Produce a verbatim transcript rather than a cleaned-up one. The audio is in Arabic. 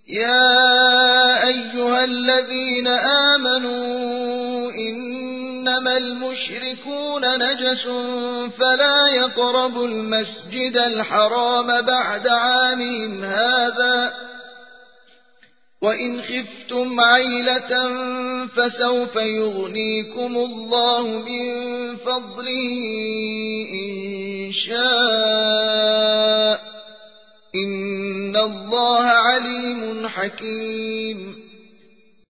يا أيها الذين آمنوا إنما المشركون نجس فلا يقربوا المسجد الحرام بعد عامهم هذا وإن خفتم عيلة فسوف يغنيكم الله من فضله إن شاء إن الله عليم حكيم